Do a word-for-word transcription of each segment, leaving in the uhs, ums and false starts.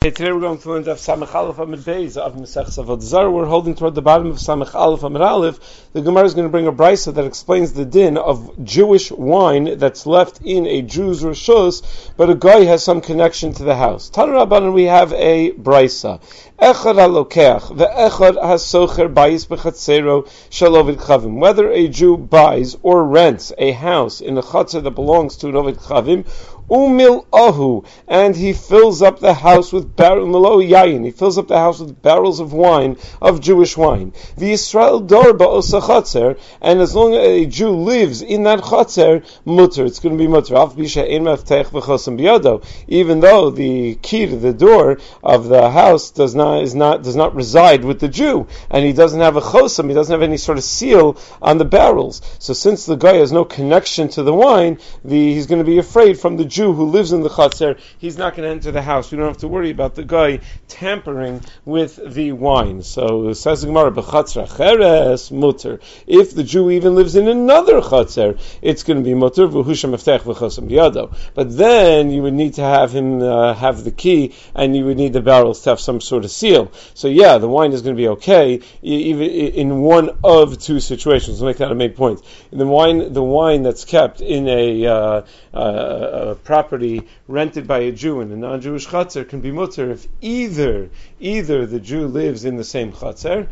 Okay, today we're going to learn Daf Samech Aleph Amid Beis of Masechus Avodah Zarah. We're holding toward the bottom of Samech Aleph Amid Aleph. The Gemara is going to bring a brisa that explains the din of Jewish wine that's left in a Jew's reshus, but a guy has some connection to the house. Tanu Rabbanan, we have a brisa. Echad halokeach ve'echad hasocher bayis bechatzero shel ovid chavim. Whether a Jew buys or rents a house in a chatzer that belongs to an ovid chavim, umil ahu, and he fills up the house with barrel melo yayin. He fills up the house with barrels of wine, of Jewish wine. The Yisrael dor ba'osa chatzer, and as long as a Jew lives in that chatzer, mutter, it's going to be mutter. Af bisha ein maftech v'chosam biyado. Even though the key to the door of the house does not is not does not reside with the Jew, and he doesn't have a chosam, he doesn't have any sort of seal on the barrels. So since the guy has no connection to the wine, the, he's going to be afraid from the Jew who lives in the chatzer. He's not going to enter the house. We don't have to worry about the guy tampering with the wine. So says the Gemara, b'chatzra cheres mutter. If the Jew even lives in another chatzer, it's going to be mutter v'husha meftech v'chosam biyado. But then you would need to have him uh, have the key, and you would need the barrels to have some sort of seal. So yeah, the wine is going to be okay, even in one of two situations. Let's make that a main point. The wine, the wine that's kept in a, uh, uh, a property rented by a Jew in a non-Jewish chatzer can be mutter if either either the Jew lives in the same chatzer,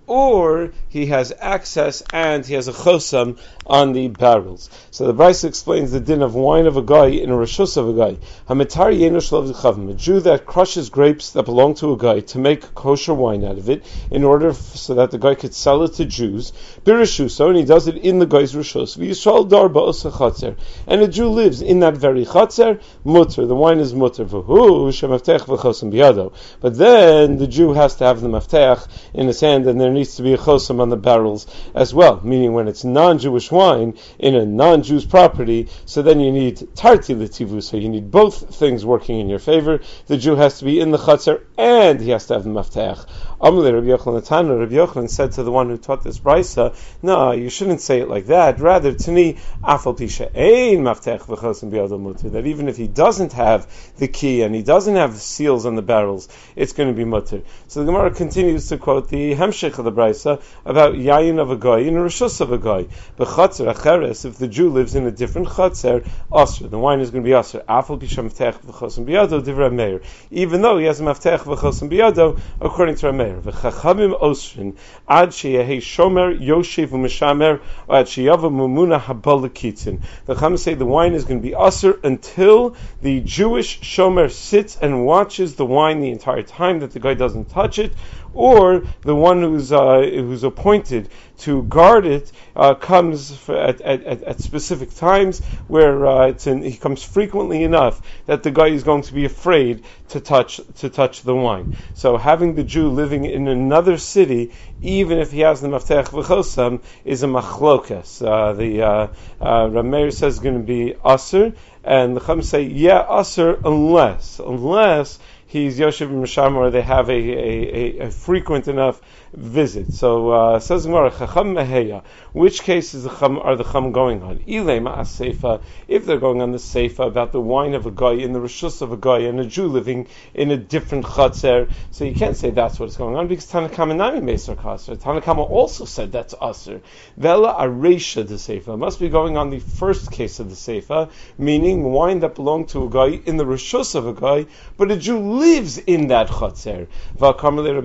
or he has access and he has a chosam on the barrels. So the Brisa explains the din of wine of a guy in a reshus of a guy. Hamitar yenu shel chavim, a Jew that crushes grapes that belong to a guy to make kosher wine out of it, in order f- so that the guy could sell it to Jews. Birashuso, and he does it in the guy's reshus. V'yisrael dar ba'osa chatzer, and a Jew lives in that very chatzer. Mutter, the wine is mutter. V'hu shemaftech v'chosam biyado. But then the Jew has to have the maftech in his hand, and there needs to be a chosam on the barrels as well. Meaning, when it's non-Jewish wine in a non-Jew's property, so then you need tarti l'tivu, so you need both things working in your favor. The Jew has to be in the chutzner and he has to have the maftech. Amalei Rabbi Yochanan Tana, Rabbi Yochanan said to the one who taught this brisa, no, you shouldn't say it like that. Rather, tani afal pisha ein maftech v'chosam biyado mutter, that even if he doesn't have the key and he doesn't have the seals on the barrels, it's going to be mutter. So the Gemara continues to quote the hemshech of the brisa about yayin of a guy in a reshus of a guy. B'chatzer acheres, if the Jew lives in a different chatzer, asr, the wine is going to be asr. Afal pisha maftech v'chosam biyado divrei Meir, even though he has a maftech v'chosam biyado, according to Rameir. V'chachamim osrin ad sheyehi shomer yoshev u'mishamer ad sheyava mumuna habal l'kitzin. The Chacham say the wine is going to be asr until the Jewish shomer sits and watches the wine the entire time, that the guy doesn't touch it, or the one who's uh, who's appointed to guard it uh, comes at, at, at specific times where uh, it's in, he comes frequently enough that the guy is going to be afraid to touch to touch the wine. So having the Jew living in another city, even if he has the maftech v'chosam, is a machlokas. Uh, the uh, uh, Rameir says it's going to be asr, and the Chacham say yeah asr unless unless he's Yoshev Misham, or they have a, a, a, a frequent enough visit. So uh, says Gemara, Chacham Meheya, which cases the chum, are the Chum going on? Ilei Ma'as Seifa, if they're going on the Seifa about the wine of a guy in the reshus of a guy and a Jew living in a different chatzer, so you can't say that's what's going on, because Tanakama Nami Meser Kasser. Tanakama also said that's Aser. Vela Aresha the Seifa must be going on the first case of the Seifa, meaning wine that belonged to a guy in the reshus of a guy, but a Jew lives in that chatzer. But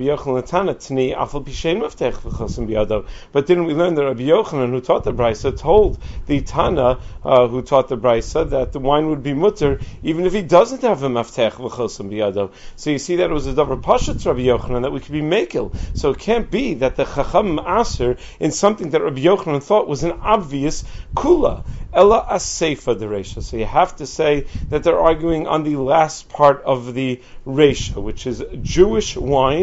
didn't we learn that Rabbi Yochanan, who taught the brisa, told the Tana uh, who taught the brisa that the wine would be mutter even if he doesn't have a maftech v'chosam biyado? So you see that it was a davar pashat Rabbi Yochanan that we could be mekel. So it can't be that the chacham aser in something that Rabbi Yochanan thought was an obvious kula. Ella aseifa the reisha. So you have to say that they're arguing on the last part of the reisha, which is Jewish wine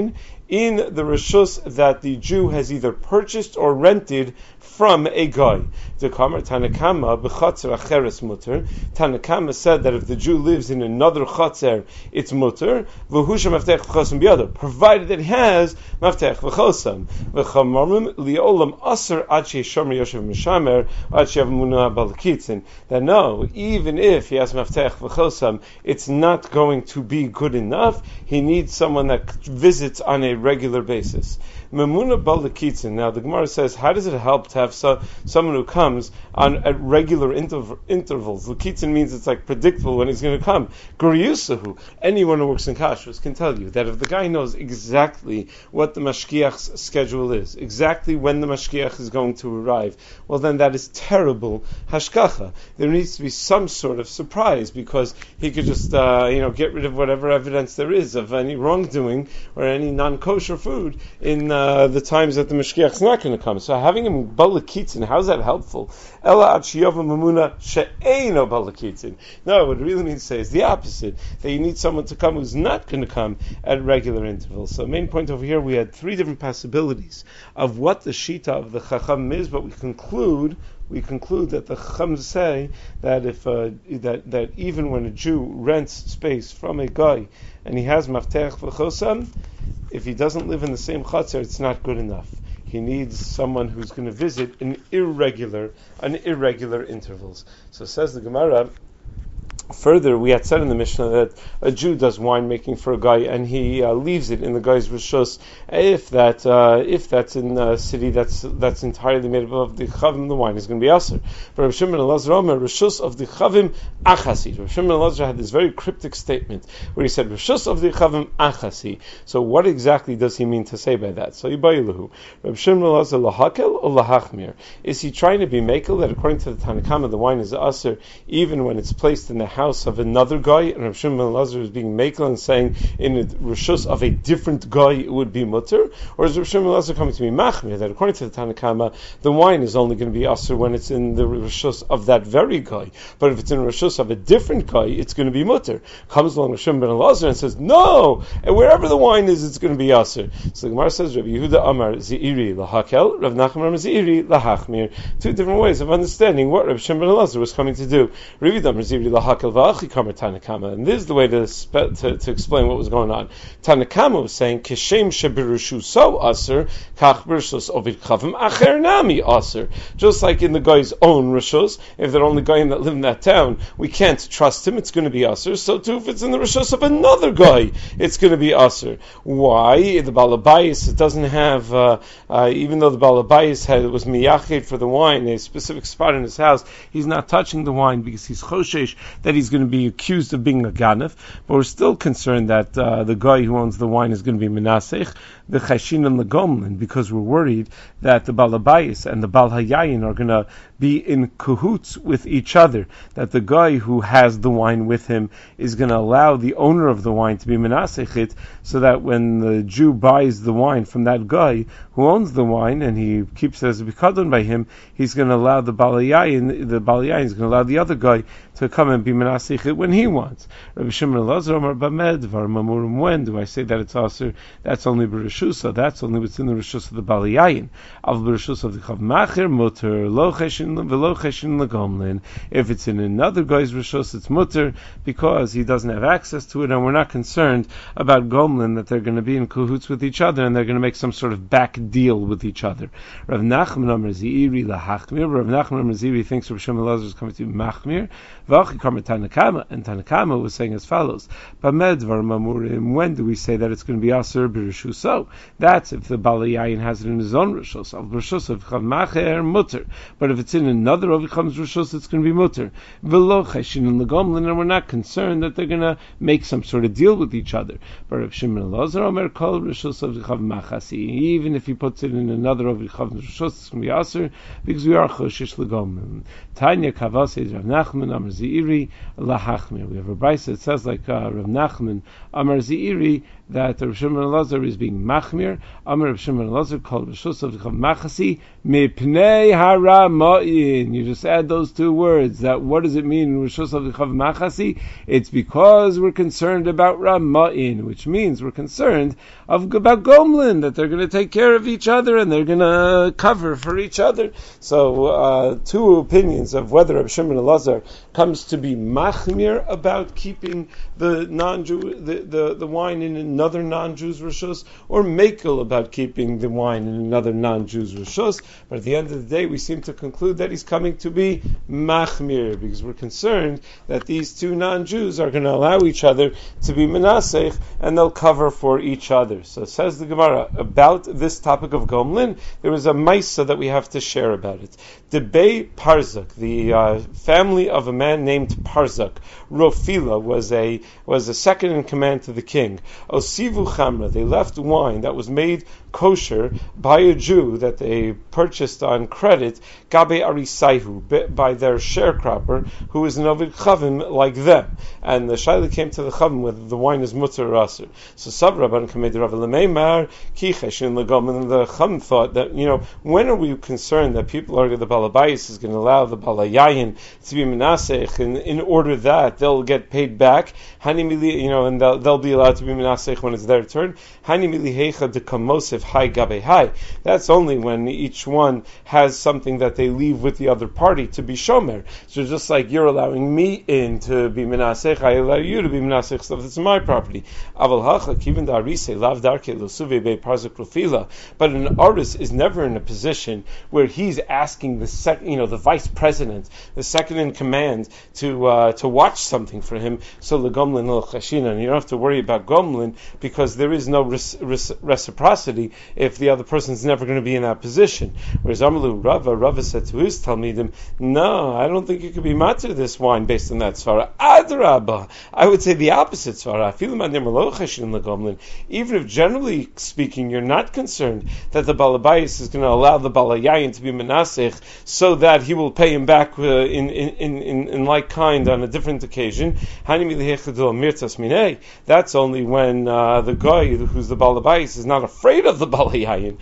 in the reshus that the Jew has either purchased or rented from a guy. The Kamar Tanakama b'chatzer acheres muter. Tanakama said that if the Jew lives in another chatzer, it's muter. V'husha maftech v'chosam b'yado, provided that he has maftech v'chosam. V'chamarmim liolam aser ad she'yishomer yoshev mishamer ad she'avmuna balakitzin. That no, even if he has maftech v'chosam, it's not going to be good enough. He needs someone that visits on a regular basis. Memuna balakitzin. Now the Gemara says, how does it help to have so, someone who comes on at regular interv- intervals? Lakitzin means it's like predictable when he's going to come. Guriyusahu, anyone who works in kashrus can tell you that if the guy knows exactly what the mashkiach's schedule is, exactly when the mashkiach is going to arrive, well then that is terrible hashkacha. There needs to be some sort of surprise, because he could just uh, you know get rid of whatever evidence there is of any wrongdoing or any non-kosher food in uh, the times that the mashkiach is not going to come. So having him balakitzin, how is that helpful? Ela ad sheyova mamuna she'eino balakitzin. No, what it really means to say is the opposite, that you need someone to come who's not going to come at regular intervals. So main point over here, we had three different possibilities of what the shita of the chacham is, but we conclude we conclude that the chacham say that if uh, that that even when a Jew rents space from a guy and he has maftech v'chosam, if he doesn't live in the same chatzar, it's not good enough. He needs someone who's going to visit in irregular, on irregular intervals. So says the Gemara. Further, we had said in the Mishnah that a Jew does winemaking for a guy and he uh, leaves it in the guy's rishus. If that, uh, if that's in a city that's that's entirely made up of the chavim, the wine is going to be aser. But Rav Shimon Elazar Omer, rishus of the chavim achasi. Rav Shimon Elazar had this very cryptic statement where he said rishus of the chavim achasi. So what exactly does he mean to say by that? So Yibayilahu, Rav Shimon Elazar lahakel or lahachmir? Is he trying to be makel that according to the Tanakama the wine is aser even when it's placed in the house of another guy, and Rav Shimon ben Elazar is being makel and saying in the rishus of a different guy it would be mutter? Or is Rav Shimon ben Elazar coming to be machmir that according to the Tanakama the wine is only going to be aser when it's in the rishus of that very guy, but if it's in the rishus of a different guy it's going to be mutter? Comes along Rav Shimon ben Elazar and says no, and wherever the wine is it's going to be aser. So the Gemara says Rav Yehuda Amar Zeiri lahakel, Rav Nachman Amar Zeiri lahachmir. Two different ways of understanding what Rav Shimon ben Elazar was coming to do. Rav Yehuda Amar Zeiri lahakel. And this is the way to, spe- to to explain what was going on. Tanakama was saying, "Kishem shebirushu so aser, kach birshus ovid chavim acher nami aser." Just like in the guy's own rishus, if they're only goyim that live in that town, we can't trust him; it's going to be aser. So too, if it's in the rishus of another guy, it's going to be aser. Why? The balabayis it doesn't have, uh, uh, even though the balabayis had was miyached for the wine, a specific spot in his house, he's not touching the wine because he's choshesh that he's going to be accused of being a ganef, but we're still concerned that uh, the guy who owns the wine is going to be menasech, the chashin and the gomlin, because we're worried that the balabayis and the bal hayayin are going to be in cahoots with each other, that the guy who has the wine with him is going to allow the owner of the wine to be menasech it, so that when the Jew buys the wine from that guy who owns the wine and he keeps it as a bikadon by him, he's going to allow the bal hayayin, the bal hayayin is going to allow the other guy to come and be menasech it when he wants. Rabbi Shimon Elazar Amar Bamed Var Mamurim. When do I say that it's aser? That's only b'rishusa. That's only what's in the rishus of the bal hayayin. Av b'rishus of the chav macher muter lo cheshin v'lo cheshin legomlin. If it's in another guy's rishus, it's muter because he doesn't have access to it, and we're not concerned about gomlin that they're going to be in cahoots with each other and they're going to make some sort of back deal with each other. Rav Nachman Amar Zeiri lahachmir. Rav Nachman Amar Zeiri thinks Rav Shimon Elazar is coming to be machmir. Tanakama, and Tanakama was saying as follows: Bamed var mamurim. When do we say that it's going to be aser b'rishus? So that's if the bal hayayin has it in his own rishus. Al b'rishus of chav macher mutter. But if it's in another of Chav's rishus, it's going to be mutter. V'lo cheshin and legomlin, and we're not concerned that they're going to make some sort of deal with each other. But Rav Shimon Elazar Omer kol rishus of chav machasi. Even if he puts it in another of Chav's rishus, it's going to be aser because we are choshish legomlin. Tanya kavas Rav Nachman Amar Zeiri lahachmir. We have a brayso that says like uh, Rav Nachman Amar Zeiri that Rav Shimon Elazar is being machmir. Amar Rav Shimon Elazar called Rishus of Machasi mipnei haramain. You just add those two words. That what does it mean? Rishus of Machasi. It's because we're concerned about Ramain, which means we're concerned of about Gomlin, that they're going to take care of each other and they're going to cover for each other. So uh, two opinions of whether Rav Shimon Elazar comes to be machmir about keeping the non-Jew the, the, the wine in another non-Jew's rishus, or makel about keeping the wine in another non-Jew's rishus. But at the end of the day, we seem to conclude that he's coming to be machmir because we're concerned that these two non-Jews are going to allow each other to be menasech and they'll cover for each other. So says the Gemara about this topic of Gomlin. There was a maisa that we have to share about it. Debei Parzak, the uh, family of a man named Parzak, Rofila was a was a second in command to the king. Osivu Chamra, they left wine that was made kosher by a Jew that they purchased on credit, Gabe Arisaihu, by their sharecropper, who is an Ovid Chavim like them. And the Shaila came to the Chavim whether the wine is mutter or aser. So Sabraban Kamed Rav Lemeimar, Kichesh in Lagom, and the Chavim thought that, you know, when are we concerned that people are, the Balabayis is going to allow the Balayayin to be Menasech, and in order that they'll get paid back, Hani Mili, you know, and they'll, they'll be allowed to be Menasech when it's their turn. Hani Mili Heicha de Kamosef Hai Gabe Hai. That's only when each one has something that they leave with the other party to be shomer. So just like you're allowing me in to be Menasech, I allow you to be Menasech stuff that's my property. Aval Hacha Kivin Darise Lav Darke Lusuve Be Parzak Rofila. But an artist is never in a position where he's asking the sec, you know, the vice president, the second in command, to uh, to watch something for him. So legomlin el chashina, and you don't have to worry about gomlin because there is no res- res- reciprocity if the other person's never going to be in that position. Whereas Amalu Rava, Rava said to his talmidim, no, I don't think you could be matir this wine based on that svara. Adrabah, I would say the opposite svara. Even if generally speaking you're not concerned that the balabayis is going to allow the balayayin to be menasech so that he will pay him back uh, in, in, in, in like kind on a different occasion. That's only when uh, the guy who's the balabayis is not afraid of the balayayin.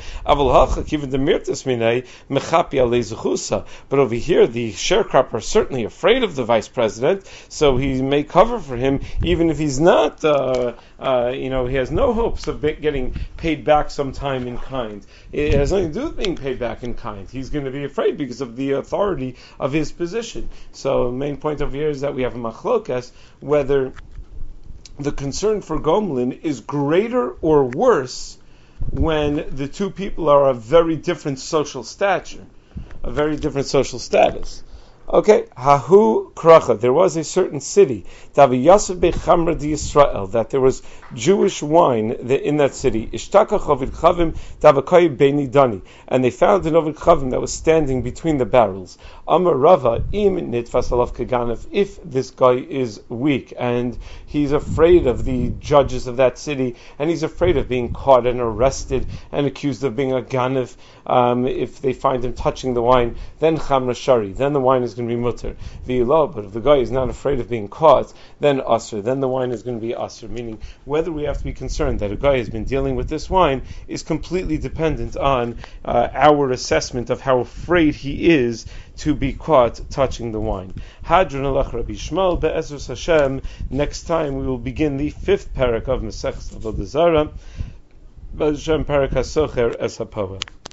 But over here, the sharecropper is certainly afraid of the vice president, so he may cover for him even if he's not, uh, uh, you know, he has no hopes of getting paid back sometime in kind. It has nothing to do with being paid back in kind. He's going to be afraid because of the authority of his position. So the main point over here is that we have a machlokas whether the concern for Gomlin is greater or worse when the two people are of very different social stature, a very different social status. Okay, Hahu Kracha, there was a certain city, Davi Yosef Bechamra di Yisrael, that there was Jewish wine in that city, Ishtaka Chovid Chavim Davakai Beini Dani, and they found an Ovid Chavim that was standing between the barrels. Amar Rava, Im Nitfas Alav Kaganev, if this guy is weak, and he's afraid of the judges of that city, and he's afraid of being caught and arrested and accused of being a Ganev, um, if they find him touching the wine, then Chamra Shari, then the wine is going to be mutter. V'ilo, but if the guy is not afraid of being caught, then asr, then the wine is going to be asr. Meaning, whether we have to be concerned that a guy has been dealing with this wine is completely dependent on uh, our assessment of how afraid he is to be caught touching the wine. Hadron alach Rabbi Shmuel be'ezras Hashem. Next time we will begin the fifth parak of Masechus Avodah Zarah. Be'ezras Hashem parak hasocher es hapoel.